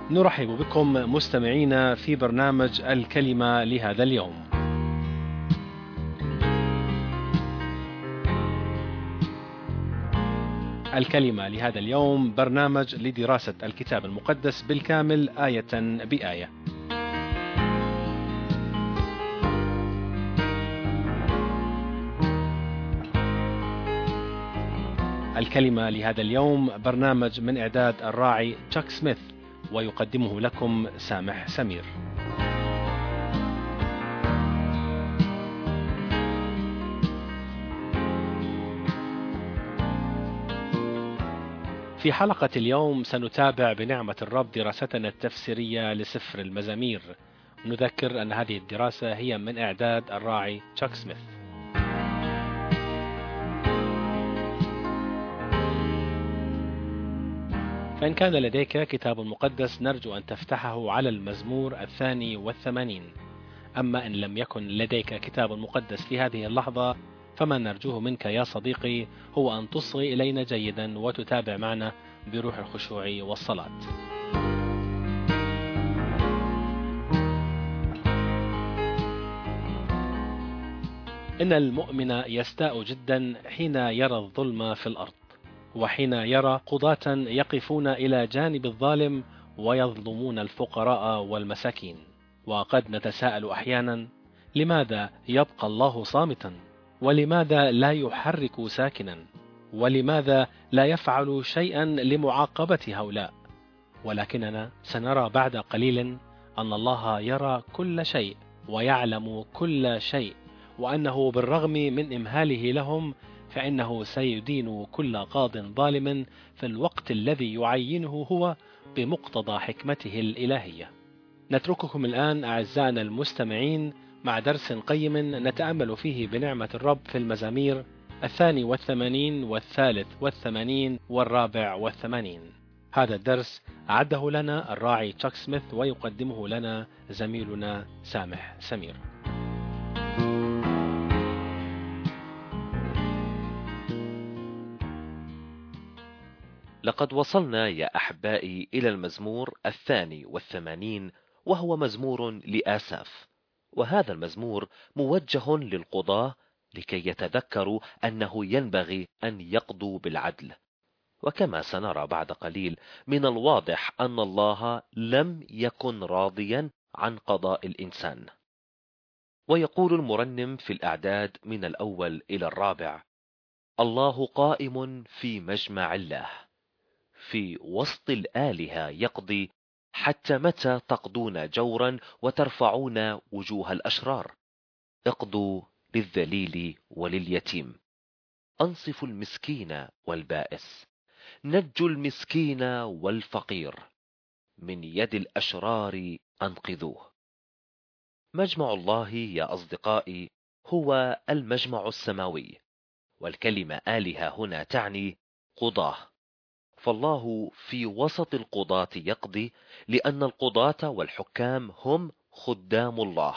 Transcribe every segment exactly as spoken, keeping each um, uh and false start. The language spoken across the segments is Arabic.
نرحب بكم مستمعينا في برنامج الكلمة لهذا اليوم. الكلمة لهذا اليوم برنامج لدراسة الكتاب المقدس بالكامل آية بآية. الكلمة لهذا اليوم برنامج من إعداد الراعي تشاك سميث، ويقدمه لكم سامح سمير. في حلقة اليوم سنتابع بنعمة الرب دراستنا التفسيرية لسفر المزامير. نذكر أن هذه الدراسة هي من إعداد الراعي تشاك سميث. فإن كان لديك كتاب مقدس نرجو أن تفتحه على المزمور الثاني والثمانين. أما إن لم يكن لديك كتاب مقدس في هذه اللحظة، فما نرجوه منك يا صديقي هو أن تصغي إلينا جيدا وتتابع معنا بروح الخشوع والصلاة. إن المؤمن يستاء جدا حين يرى الظلم في الأرض، وحين يرى قضاة يقفون إلى جانب الظالم ويظلمون الفقراء والمساكين. وقد نتساءل أحيانا: لماذا يبقى الله صامتا؟ ولماذا لا يحرك ساكنا؟ ولماذا لا يفعل شيئا لمعاقبة هؤلاء؟ ولكننا سنرى بعد قليل أن الله يرى كل شيء ويعلم كل شيء، وأنه بالرغم من إمهاله لهم فإنه سيدين كل قاض ظالم في الوقت الذي يعينه هو بمقتضى حكمته الإلهية. نترككم الآن أعزائنا المستمعين مع درس قيم نتأمل فيه بنعمة الرب في المزامير الثاني والثمانين والثالث والثمانين والرابع والثمانين. هذا الدرس أعده لنا الراعي تشاك سميث، ويقدمه لنا زميلنا سامح سمير. لقد وصلنا يا أحبائي إلى المزمور الثاني والثمانين، وهو مزمور لآساف. وهذا المزمور موجه للقضاة لكي يتذكروا أنه ينبغي أن يقضوا بالعدل. وكما سنرى بعد قليل، من الواضح أن الله لم يكن راضيا عن قضاء الإنسان. ويقول المرنم في الأعداد من الأول إلى الرابع: الله قائم في مجمع الله، في وسط الآلهة يقضي. حتى متى تقضون جورا وترفعون وجوه الأشرار؟ اقضوا للذليل ولليتيم، أنصفوا المسكين والبائس، نجوا المسكين والفقير، من يد الأشرار أنقذوه. مجمع الله يا أصدقائي هو المجمع السماوي، والكلمة آلهة هنا تعني قضاه. فالله في وسط القضاة يقضي، لأن القضاة والحكام هم خدام الله.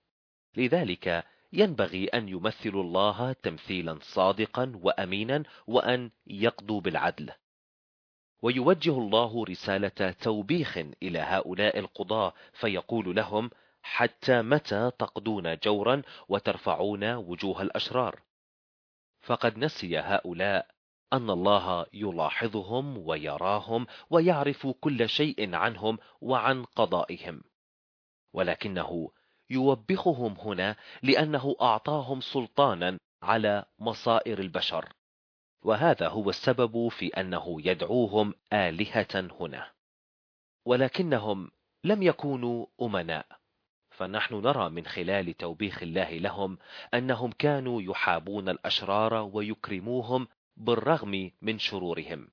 لذلك ينبغي أن يمثلوا الله تمثيلا صادقا وأمينا، وأن يقضوا بالعدل. ويوجه الله رسالة توبيخ إلى هؤلاء القضاة، فيقول لهم: حتى متى تقضون جورا وترفعون وجوه الأشرار؟ فقد نسي هؤلاء أن الله يلاحظهم ويراهم ويعرف كل شيء عنهم وعن قضائهم، ولكنه يوبخهم هنا لأنه أعطاهم سلطانا على مصائر البشر، وهذا هو السبب في أنه يدعوهم آلهة هنا. ولكنهم لم يكونوا أمناء، فنحن نرى من خلال توبيخ الله لهم أنهم كانوا يحابون الأشرار ويكرموهم بالرغم من شرورهم.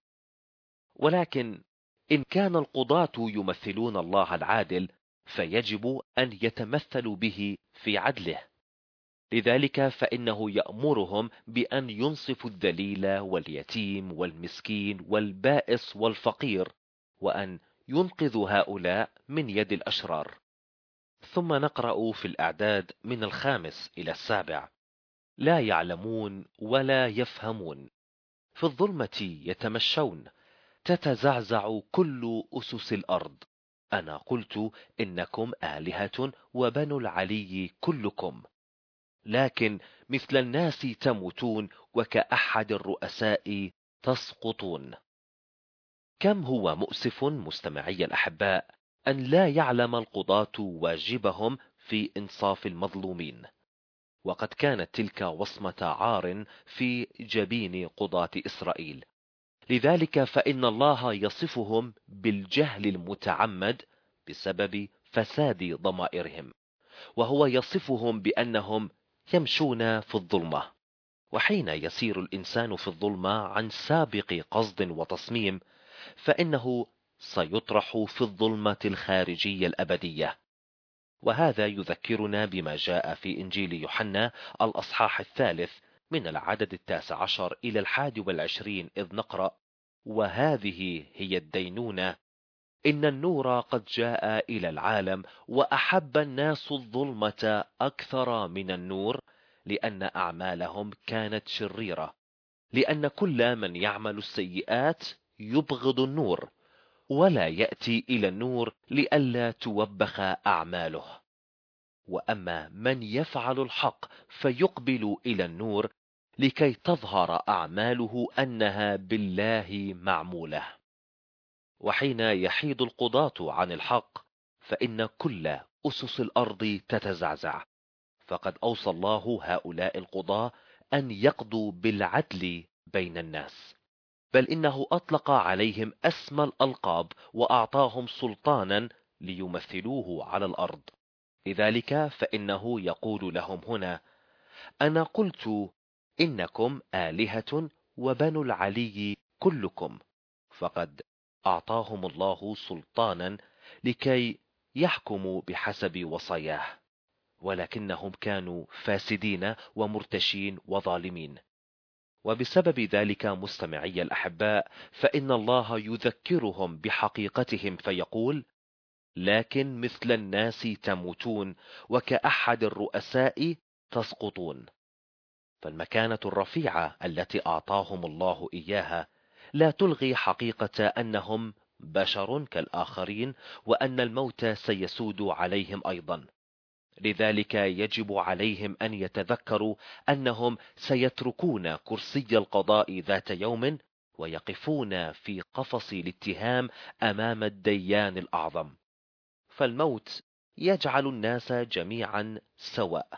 ولكن إن كان القضاة يمثلون الله العادل، فيجب أن يتمثلوا به في عدله. لذلك فإنه يأمرهم بأن ينصفوا الذليل واليتيم والمسكين والبائس والفقير، وأن ينقذوا هؤلاء من يد الأشرار. ثم نقرأ في الأعداد من الخامس إلى السابع: لا يعلمون ولا يفهمون، في الظلمة يتمشون، تتزعزع كل أسس الأرض، أنا قلت إنكم آلهة وبنو العلي كلكم، لكن مثل الناس تموتون وكأحد الرؤساء تسقطون. كم هو مؤسف مستمعي الأحباء أن لا يعلم القضاة واجبهم في إنصاف المظلومين، وقد كانت تلك وصمة عار في جبين قضاة إسرائيل. لذلك فإن الله يصفهم بالجهل المتعمد بسبب فساد ضمائرهم، وهو يصفهم بأنهم يمشون في الظلمة. وحين يسير الإنسان في الظلمة عن سابق قصد وتصميم، فإنه سيطرح في الظلمة الخارجية الأبدية. وهذا يذكرنا بما جاء في إنجيل يوحنا الأصحاح الثالث من العدد التاسع عشر إلى الحادي والعشرين، إذ نقرأ: وهذه هي الدينونة، إن النور قد جاء إلى العالم، وأحب الناس الظلمة أكثر من النور، لأن أعمالهم كانت شريرة. لأن كل من يعمل السيئات يبغض النور، ولا يأتي إلى النور لئلا توبخ أعماله. وأما من يفعل الحق فيقبل إلى النور، لكي تظهر أعماله أنها بالله معمولة. وحين يحيد القضاة عن الحق، فإن كل أسس الأرض تتزعزع. فقد أوصى الله هؤلاء القضاة أن يقضوا بالعدل بين الناس، بل إنه أطلق عليهم أسمى الألقاب وأعطاهم سلطانا ليمثلوه على الأرض. لذلك فإنه يقول لهم هنا: أنا قلت إنكم آلهة وبنو العلي كلكم. فقد أعطاهم الله سلطانا لكي يحكموا بحسب وصاياه، ولكنهم كانوا فاسدين ومرتشين وظالمين. وبسبب ذلك مستمعي الأحباء، فإن الله يذكرهم بحقيقتهم فيقول: لكن مثل الناس تموتون وكأحد الرؤساء تسقطون. فالمكانة الرفيعة التي أعطاهم الله إياها لا تلغي حقيقة أنهم بشر كالآخرين، وأن الموت سيسود عليهم أيضا. لذلك يجب عليهم أن يتذكروا أنهم سيتركون كرسي القضاء ذات يوم، ويقفون في قفص الاتهام أمام الديان الأعظم. فالموت يجعل الناس جميعا سواء.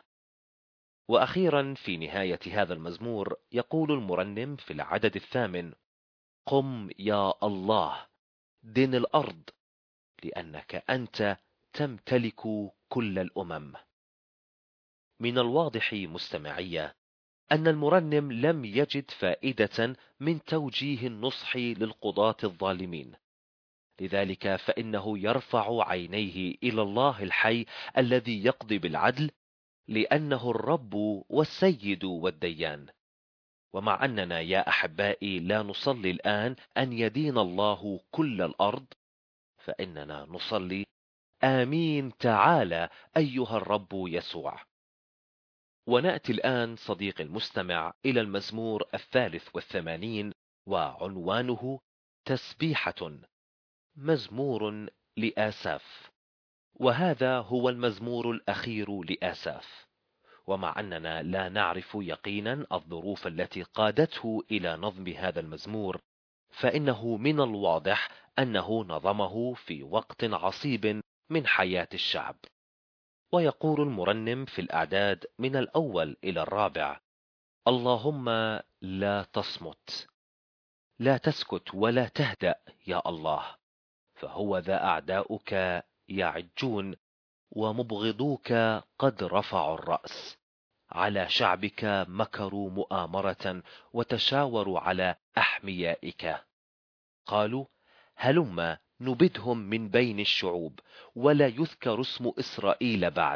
وأخيرا في نهاية هذا المزمور يقول المرنم في العدد الثامن: قم يا الله دن الأرض، لأنك أنت تمتلك كل الأمم. من الواضح مستمعية أن المرنم لم يجد فائدة من توجيه النصح للقضاة الظالمين. لذلك فإنه يرفع عينيه إلى الله الحي الذي يقضي بالعدل، لأنه الرب والسيد والديان. ومع أننا يا أحبائي لا نصلي الآن أن يدين الله كل الأرض، فإننا نصلي: آمين تعالى أيها الرب يسوع. ونأتي الآن صديقي المستمع إلى المزمور الثالث والثمانين، وعنوانه تسبيحة، مزمور لآساف. وهذا هو المزمور الأخير لآساف. ومع أننا لا نعرف يقينا الظروف التي قادته إلى نظم هذا المزمور، فإنه من الواضح أنه نظمه في وقت عصيب من حياة الشعب. ويقول المرنم في الأعداد من الأول إلى الرابع: اللهم لا تصمت، لا تسكت ولا تهدأ يا الله، فهو ذا أعداؤك يعجون، ومبغضوك قد رفعوا الرأس. على شعبك مكروا مؤامرة، وتشاوروا على أحميائك. قالوا: هلم نبدهم من بين الشعوب، ولا يذكر اسم إسرائيل بعد.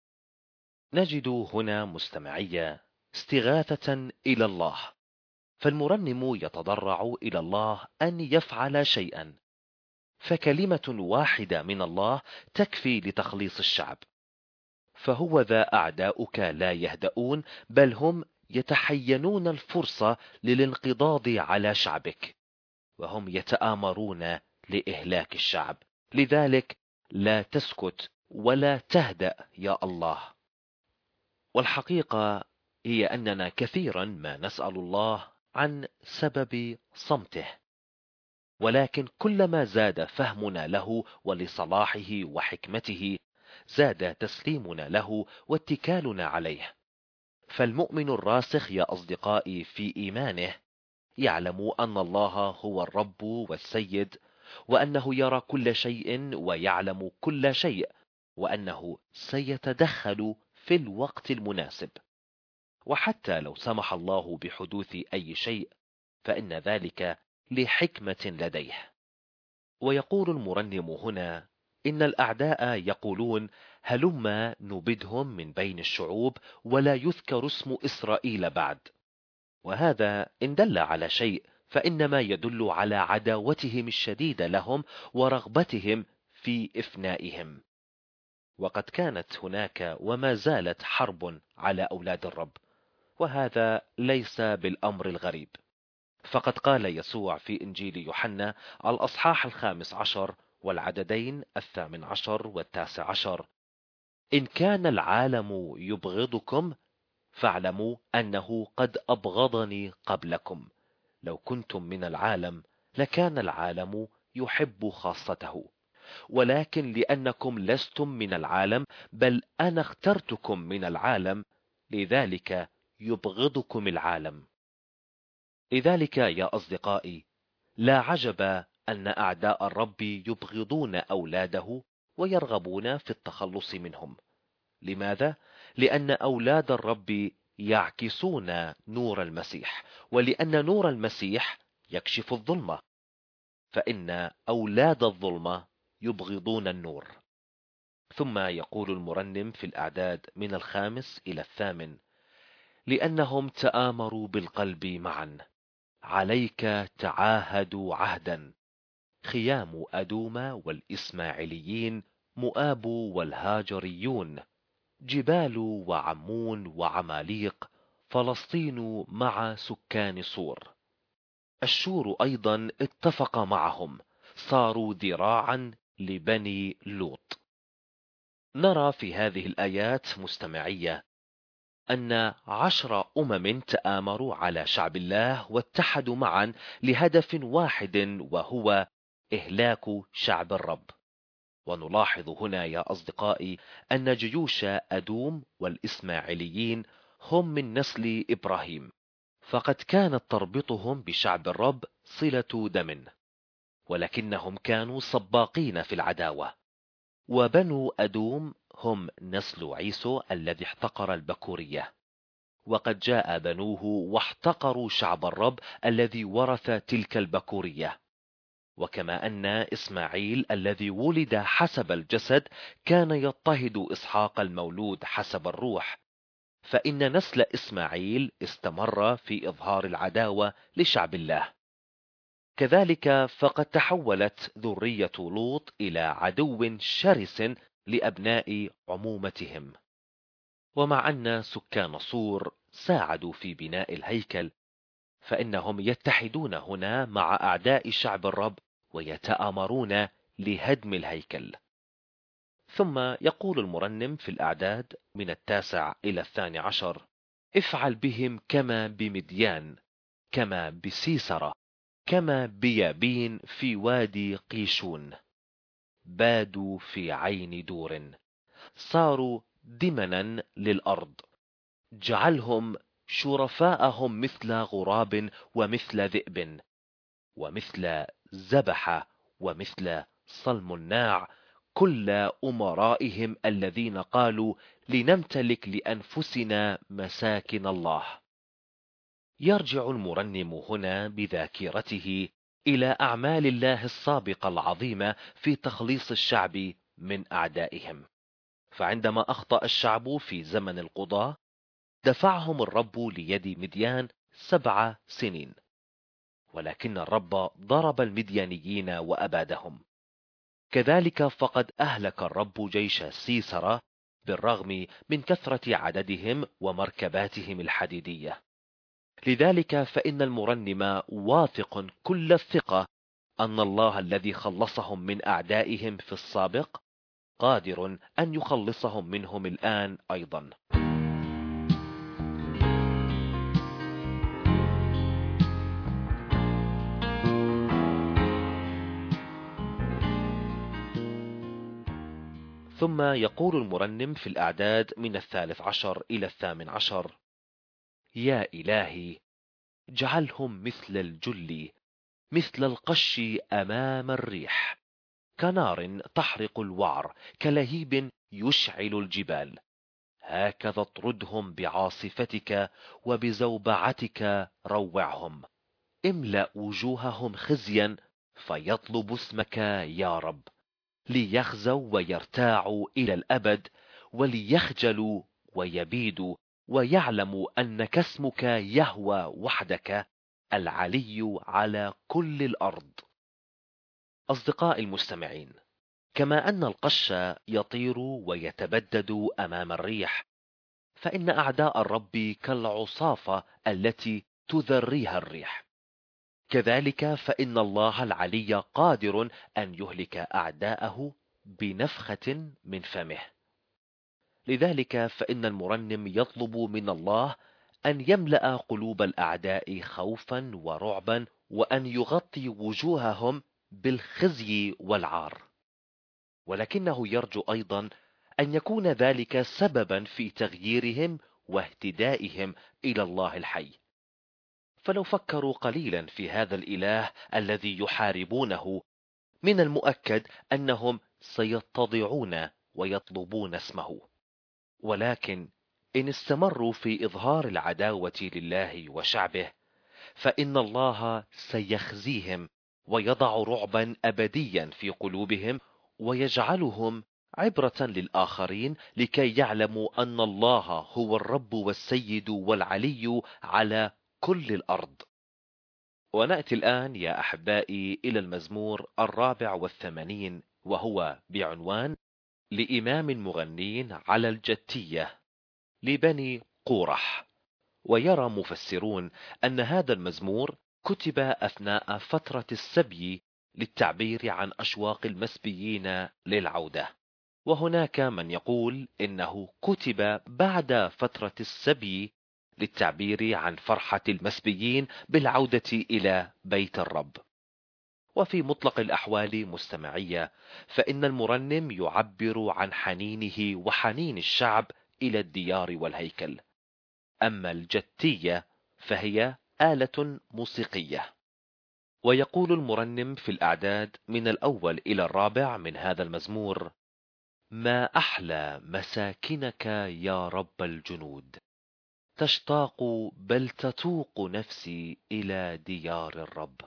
نجد هنا مستمعية استغاثة إلى الله، فالمرنم يتضرع إلى الله أن يفعل شيئا، فكلمة واحدة من الله تكفي لتخليص الشعب. فهو ذا أعداؤك لا يهدؤون، بل هم يتحينون الفرصة للانقضاض على شعبك، وهم يتآمرون لإهلاك الشعب. لذلك لا تسكت ولا تهدأ يا الله. والحقيقة هي أننا كثيرا ما نسأل الله عن سبب صمته، ولكن كلما زاد فهمنا له ولصلاحه وحكمته زاد تسليمنا له واتكالنا عليه. فالمؤمن الراسخ يا أصدقائي في إيمانه يعلم أن الله هو الرب والسيد، وأنه يرى كل شيء ويعلم كل شيء، وأنه سيتدخل في الوقت المناسب. وحتى لو سمح الله بحدوث أي شيء فإن ذلك لحكمة لديه. ويقول المرنم هنا إن الأعداء يقولون هلما نبدهم من بين الشعوب ولا يذكر اسم إسرائيل بعد. وهذا إن دل على شيء فإنما يدل على عداوتهم الشديدة لهم ورغبتهم في إفنائهم. وقد كانت هناك وما زالت حرب على أولاد الرب، وهذا ليس بالأمر الغريب. فقد قال يسوع في إنجيل يوحنا الأصحاح الخامس عشر والعددين الثامن عشر والتاسع عشر: إن كان العالم يبغضكم فاعلموا أنه قد أبغضني قبلكم. لو كنتم من العالم لكان العالم يحب خاصته، ولكن لأنكم لستم من العالم بل أنا اخترتكم من العالم لذلك يبغضكم العالم. لذلك يا أصدقائي لا عجب أن أعداء الرب يبغضون أولاده ويرغبون في التخلص منهم. لماذا؟ لأن أولاد الرب يعكسون نور المسيح، ولأن نور المسيح يكشف الظلمة، فإن أولاد الظلمة يبغضون النور. ثم يقول المرنم في الأعداد من الخامس إلى الثامن: لأنهم تآمروا بالقلب معا، عليك تعاهدوا عهدا، خيام أدوم والإسماعيليين، مؤاب والهاجريون، جبال وعمون وعماليق، فلسطين مع سكان صور. الشور أيضا اتفق معهم، صاروا ذراعا لبني لوط. نرى في هذه الآيات مستمعية أن عشر أمم تآمروا على شعب الله واتحدوا معا لهدف واحد، وهو إهلاك شعب الرب. ونلاحظ هنا يا أصدقائي أن جيوش أدوم والإسماعيليين هم من نسل إبراهيم، فقد كانت تربطهم بشعب الرب صلة دم، ولكنهم كانوا سباقين في العداوة. وبنو أدوم هم نسل عيسو الذي احتقر البكورية، وقد جاء بنوه واحتقروا شعب الرب الذي ورث تلك البكورية. وكما أن إسماعيل الذي ولد حسب الجسد كان يضطهد إسحاق المولود حسب الروح، فإن نسل إسماعيل استمر في إظهار العداوة لشعب الله. كذلك فقد تحولت ذرية لوط إلى عدو شرس لأبناء عمومتهم. ومع أن سكان صور ساعدوا في بناء الهيكل، فإنهم يتحدون هنا مع أعداء شعب الرب ويتآمرون لهدم الهيكل. ثم يقول المرنم في الأعداد من التاسع إلى الثاني عشر: افعل بهم كما بمديان، كما بسيسرة، كما بيابين في وادي قيشون. بادوا في عين دور، صاروا دمنا للأرض. جعلهم شرفاءهم مثل غراب ومثل ذئب ومثل زبح ومثل صلمناع، كل أمرائهم الذين قالوا لنمتلك لأنفسنا مساكن الله. يرجع المرنم هنا بذاكرته إلى أعمال الله السابقة العظيمة في تخليص الشعب من أعدائهم. فعندما أخطأ الشعب في زمن القضاة دفعهم الرب ليد مديان سبع سنين، ولكن الرب ضرب المديانيين وأبادهم. كذلك فقد أهلك الرب جيش سيسرى بالرغم من كثرة عددهم ومركباتهم الحديدية. لذلك فإن المرنم واثق كل الثقة أن الله الذي خلصهم من أعدائهم في السابق قادر أن يخلصهم منهم الآن أيضا. ثم يقول المرنم في الأعداد من الثالث عشر إلى الثامن عشر: يا إلهي، اجعلهم مثل الجل، مثل القش أمام الريح، كنار تحرق الوعر، كلهيب يشعل الجبال. هكذا اطردهم بعاصفتك وبزوبعتك روعهم. املأ وجوههم خزيا فيطلب اسمك يا رب، ليخزوا ويرتاعوا إلى الأبد، وليخجلوا ويبيدوا، ويعلموا أنك اسمك يهوى وحدك، العلي على كل الأرض. أصدقائي المستمعين، كما أن القش يطير ويتبدد أمام الريح، فإن أعداء الرب كالعصافة التي تذريها الريح، كذلك فإن الله العلي قادر أن يهلك أعداءه بنفخة من فمه. لذلك فإن المرنم يطلب من الله أن يملأ قلوب الأعداء خوفا ورعبا، وأن يغطي وجوههم بالخزي والعار، ولكنه يرجو أيضا أن يكون ذلك سببا في تغييرهم واهتدائهم إلى الله الحي. فلو فكروا قليلا في هذا الإله الذي يحاربونه، من المؤكد أنهم سيتضعون ويطلبون اسمه. ولكن إن استمروا في إظهار العداوة لله وشعبه، فإن الله سيخزيهم ويضع رعبا أبديا في قلوبهم، ويجعلهم عبرة للآخرين لكي يعلموا أن الله هو الرب والسيد والعلي على كل الأرض. ونأتي الآن يا أحبائي إلى المزمور الرابع والثمانين، وهو بعنوان لإمام المغنين على الجتية لبني قورح. ويرى مفسرون أن هذا المزمور كتب أثناء فترة السبي للتعبير عن أشواق المسبيين للعودة، وهناك من يقول إنه كتب بعد فترة السبي للتعبير عن فرحة المسبيين بالعودة إلى بيت الرب. وفي مطلق الأحوال مستمعية، فإن المرنم يعبر عن حنينه وحنين الشعب إلى الديار والهيكل. أما الجتية فهي آلة موسيقية. ويقول المرنم في الأعداد من الأول إلى الرابع من هذا المزمور: ما أحلى مساكنك يا رب الجنود، تشتاق بل تتوق نفسي إلى ديار الرب.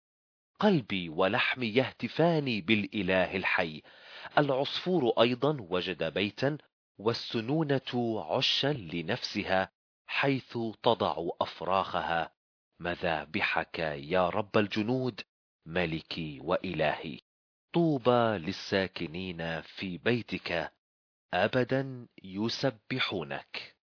قلبي ولحمي يهتفان بالإله الحي. العصفور أيضا وجد بيتا، والسنونة عشا لنفسها، حيث تضع أفراخها. مذابحك يا رب الجنود، ملكي وإلهي. طوبى للساكنين في بيتك، أبدا يسبحونك.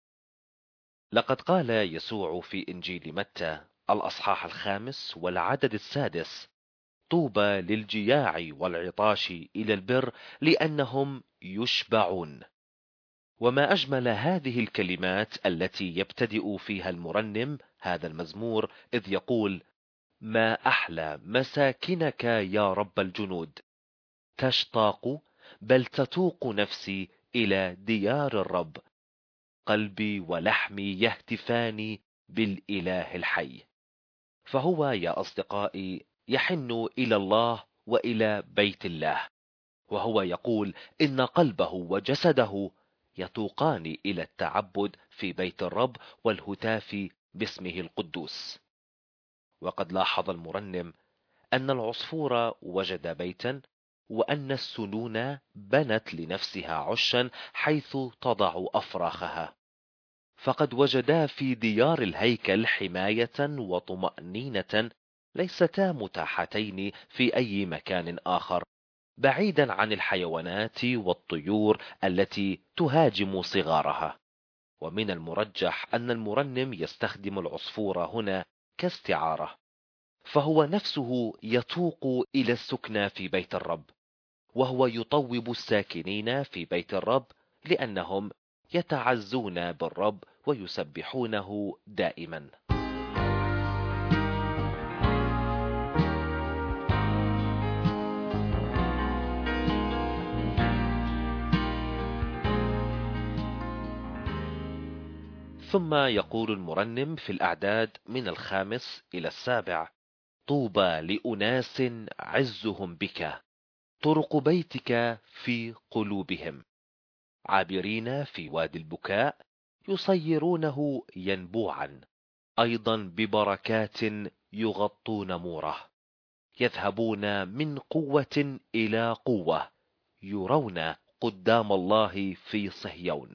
لقد قال يسوع في إنجيل متى الأصحاح الخامس والعدد السادس: طوبى للجياع والعطاش إلى البر، لأنهم يشبعون. وما أجمل هذه الكلمات التي يبتدئ فيها المرنم هذا المزمور، إذ يقول: ما أحلى مساكنك يا رب الجنود، تشتاق بل تتوق نفسي إلى ديار الرب. قلبي ولحمي يهتفان بالإله الحي. فهو يا أصدقائي يحن إلى الله وإلى بيت الله، وهو يقول إن قلبه وجسده يتوقان إلى التعبد في بيت الرب والهتاف باسمه القدوس. وقد لاحظ المرنم أن العصفور وجد بيتا، وأن السنون بنت لنفسها عشا حيث تضع أفراخها. فقد وجدا في ديار الهيكل حماية وطمأنينة ليستا متاحتين في أي مكان آخر، بعيدا عن الحيوانات والطيور التي تهاجم صغارها. ومن المرجح أن المرنم يستخدم العصفور هنا كاستعارة، فهو نفسه يتوق إلى السكنى في بيت الرب، وهو يطوب الساكنين في بيت الرب لأنهم يتعزون بالرب ويسبحونه دائما. ثم يقول المرنم في الأعداد من الخامس إلى السابع: طوبى لأناس عزهم بك، طرق بيتك في قلوبهم، عابرين في وادي البكاء يصيرونه ينبوعا، أيضا ببركات يغطون موره، يذهبون من قوة إلى قوة، يرون قدام الله في صهيون.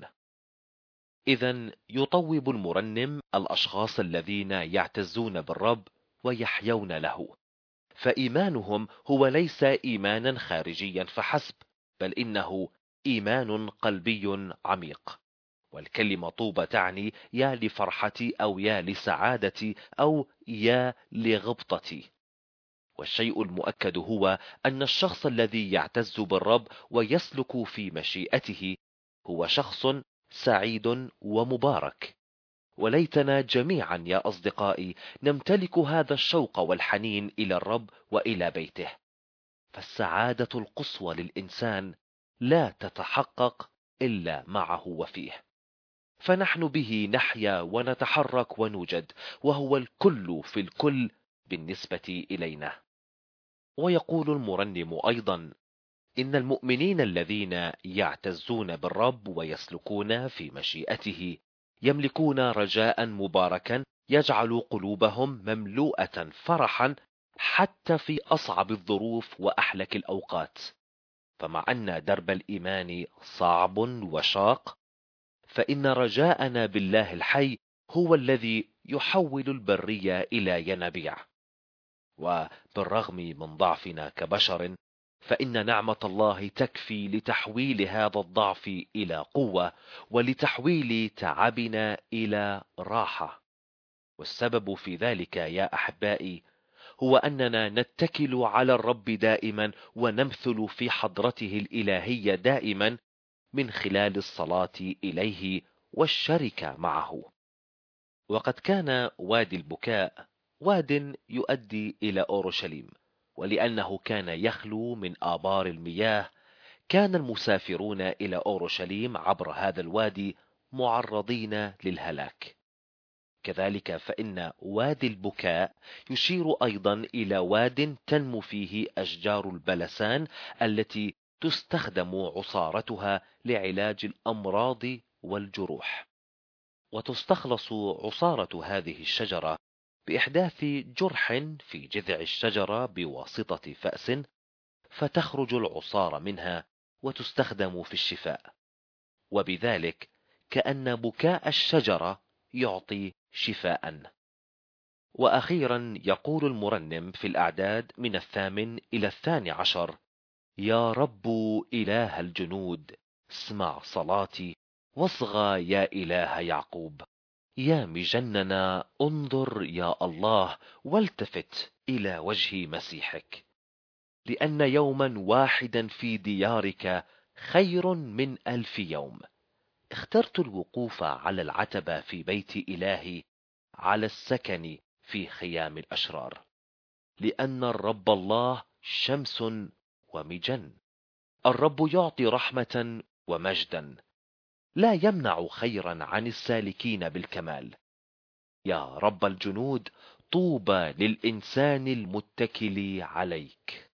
إذن يطوب المرنم الأشخاص الذين يعتزون بالرب ويحيون له، فإيمانهم هو ليس إيمانا خارجيا فحسب، بل إنه إيمان قلبي عميق. والكلمة طوبى تعني يا لفرحتي أو يا لسعادتي أو يا لغبطتي. والشيء المؤكد هو أن الشخص الذي يعتز بالرب ويسلك في مشيئته هو شخص سعيد ومبارك. وليتنا جميعا يا أصدقائي نمتلك هذا الشوق والحنين إلى الرب وإلى بيته، فالسعادة القصوى للإنسان لا تتحقق إلا معه وفيه، فنحن به نحيا ونتحرك ونوجد، وهو الكل في الكل بالنسبة إلينا. ويقول المرنم أيضا: إن المؤمنين الذين يعتزون بالرب ويسلكون في مشيئته يملكون رجاء مباركا يجعل قلوبهم مملوءة فرحا حتى في أصعب الظروف وأحلك الأوقات. فمع أن درب الإيمان صعب وشاق، فإن رجاءنا بالله الحي هو الذي يحول البرية إلى ينابيع. وبالرغم من ضعفنا كبشر، فإن نعمة الله تكفي لتحويل هذا الضعف إلى قوة، ولتحويل تعبنا إلى راحة. والسبب في ذلك يا أحبائي هو أننا نتكل على الرب دائما ونمثل في حضرته الإلهية دائما من خلال الصلاة إليه والشركة معه. وقد كان وادي البكاء واد يؤدي إلى أورشليم، ولأنه كان يخلو من آبار المياه، كان المسافرون إلى أورشليم عبر هذا الوادي معرضين للهلاك. كذلك فإن وادي البكاء يشير أيضا إلى واد تنمو فيه أشجار البلسان التي تستخدم عصارتها لعلاج الأمراض والجروح. وتستخلص عصارة هذه الشجرة بإحداث جرح في جذع الشجرة بواسطة فأس، فتخرج العصارة منها وتستخدم في الشفاء. وبذلك كأن بكاء الشجرة يعطي شفاء. وأخيرا يقول المرنم في الأعداد من الثامن إلى الثاني عشر: يا رب إله الجنود، اسمع صلاتي واصغى يا إله يعقوب. يا مجننا انظر يا الله والتفت إلى وجه مسيحك، لأن يوما واحدا في ديارك خير من ألف يوم. اخترت الوقوف على العتبة في بيت إلهي، على السكن في خيام الأشرار، لأن الرب الله شمس ومجن. الرب يعطي رحمة ومجدا، لا يمنع خيرا عن السالكين بالكمال. يا رب الجنود، طوبى للإنسان المتكل عليك.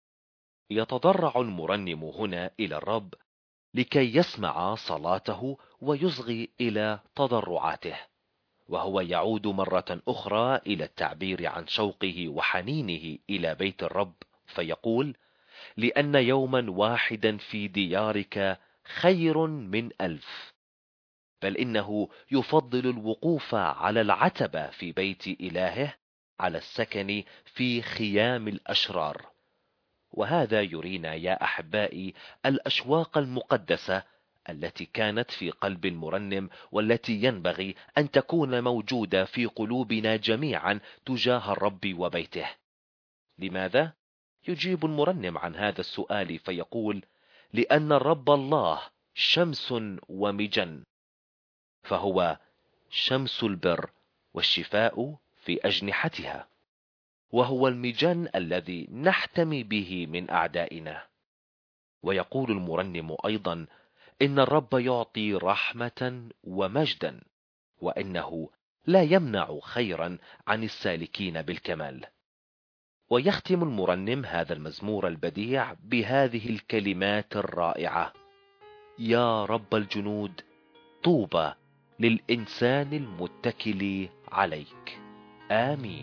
يتضرع المرنم هنا إلى الرب لكي يسمع صلاته ويصغي إلى تضرعاته، وهو يعود مرة أخرى إلى التعبير عن شوقه وحنينه إلى بيت الرب، فيقول: لأن يوما واحدا في ديارك خير من ألف. بل إنه يفضل الوقوف على العتبة في بيت إلهه على السكن في خيام الأشرار. وهذا يرينا يا أحبائي الأشواق المقدسة التي كانت في قلب المرنم، والتي ينبغي أن تكون موجودة في قلوبنا جميعا تجاه الرب وبيته. لماذا؟ يجيب المرنم عن هذا السؤال فيقول: لأن الرب الله شمس ومجن، فهو شمس البر والشفاء في أجنحتها، وهو المجن الذي نحتمي به من أعدائنا. ويقول المرنم أيضا: إن الرب يعطي رحمة ومجدا، وإنه لا يمنع خيرا عن السالكين بالكمال. ويختم المرنم هذا المزمور البديع بهذه الكلمات الرائعة: يا رب الجنود، طوبى للإنسان المتكل عليك. آمين.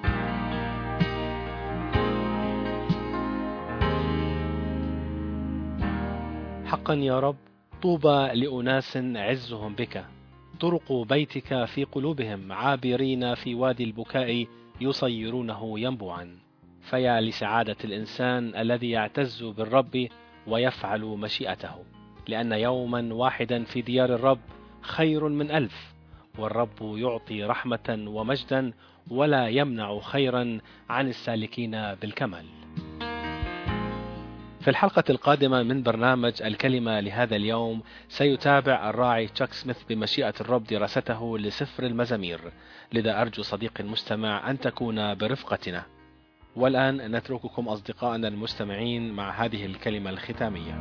حقا يا رب، طوبى لأناس عزهم بك، طرق بيتك في قلوبهم، عابرين في وادي البكاء يصيرونه ينبوعا. فيا لسعادة الإنسان الذي يعتز بالرب ويفعل مشيئته، لأن يوما واحدا في ديار الرب خير من ألف، والرب يعطي رحمة ومجدا ولا يمنع خيرا عن السالكين بالكمال. في الحلقة القادمة من برنامج الكلمة لهذا اليوم سيتابع الراعي تشاك سميث بمشيئة الرب دراسته لسفر المزامير، لذا أرجو صديقي المستمع أن تكون برفقتنا. والآن نترككم أصدقائنا المستمعين مع هذه الكلمة الختامية.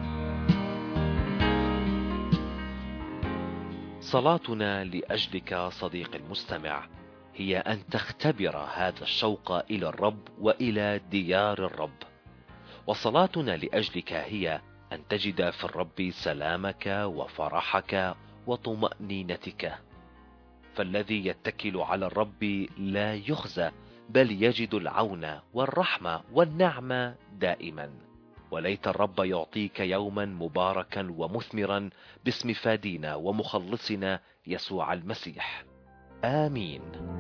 صلاتنا لأجلك صديقي المستمع هي أن تختبر هذا الشوق إلى الرب وإلى ديار الرب، وصلاتنا لأجلك هي أن تجد في الرب سلامك وفرحك وطمأنينتك. فالذي يتكل على الرب لا يخزى، بل يجد العون والرحمة والنعمة دائما. وليت الرب يعطيك يوما مباركا ومثمرا باسم فادينا ومخلصنا يسوع المسيح. آمين.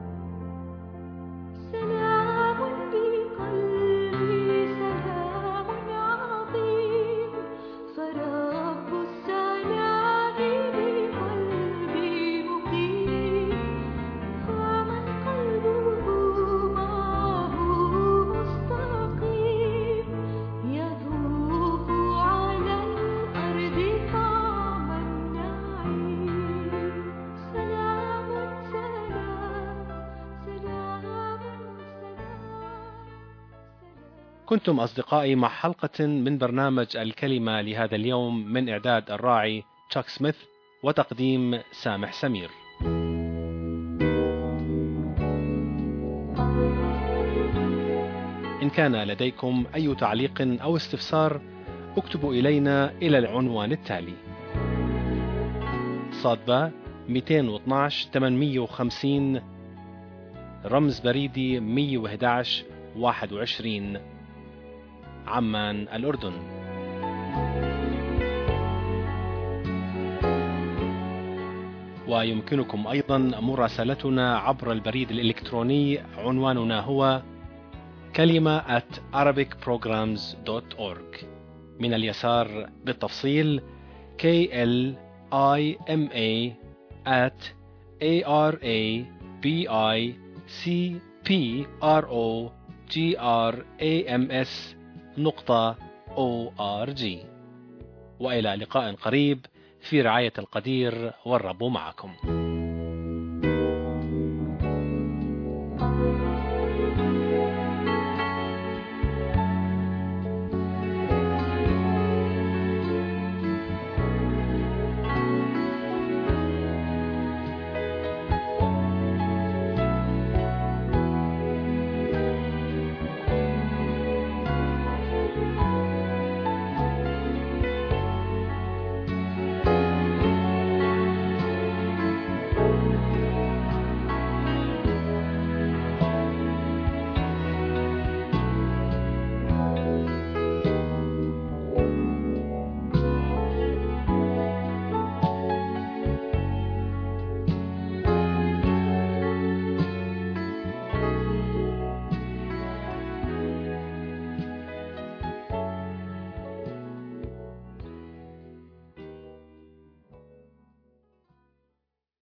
كنتم أصدقائي مع حلقة من برنامج الكلمة لهذا اليوم من إعداد الراعي تشاك سميث وتقديم سامح سمير. إن كان لديكم أي تعليق أو استفسار اكتبوا إلينا إلى العنوان التالي: صادبة مئتين واثناشر ثمانمئة وخمسين، رمز بريدي مئة وأحد عشر واحد وعشرين، عمان الأردن. ويمكنكم أيضا مراسلتنا عبر البريد الإلكتروني، عنواننا هو كلمة at arabic programs dot org. من اليسار بالتفصيل K L I M A at A R A B I C P R O G R A M S نقطة أو آر جي. وإلى لقاء قريب في رعاية القدير، والرب معكم.